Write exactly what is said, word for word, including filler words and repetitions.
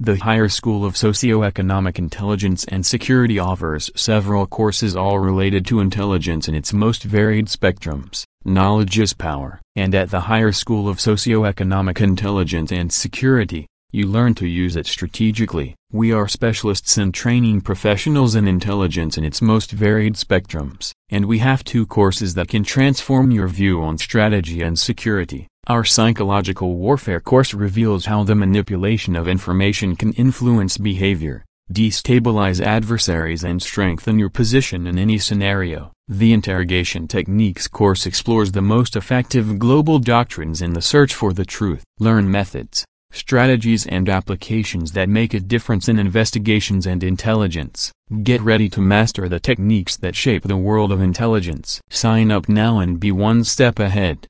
The Higher School of Socioeconomic Intelligence and Security offers several courses all related to intelligence in its most varied spectrums. Knowledge is power. And at the Higher School of Socioeconomic Intelligence and Security, you learn to use it strategically. We are specialists in training professionals in intelligence in its most varied spectrums. And we have two courses that can transform your view on strategy and security. Our psychological warfare course reveals how the manipulation of information can influence behavior, destabilize adversaries and strengthen your position in any scenario. The interrogation techniques course explores the most effective global doctrines in the search for the truth. Learn methods, strategies and applications that make a difference in investigations and intelligence. Get ready to master the techniques that shape the world of intelligence. Sign up now and be one step ahead.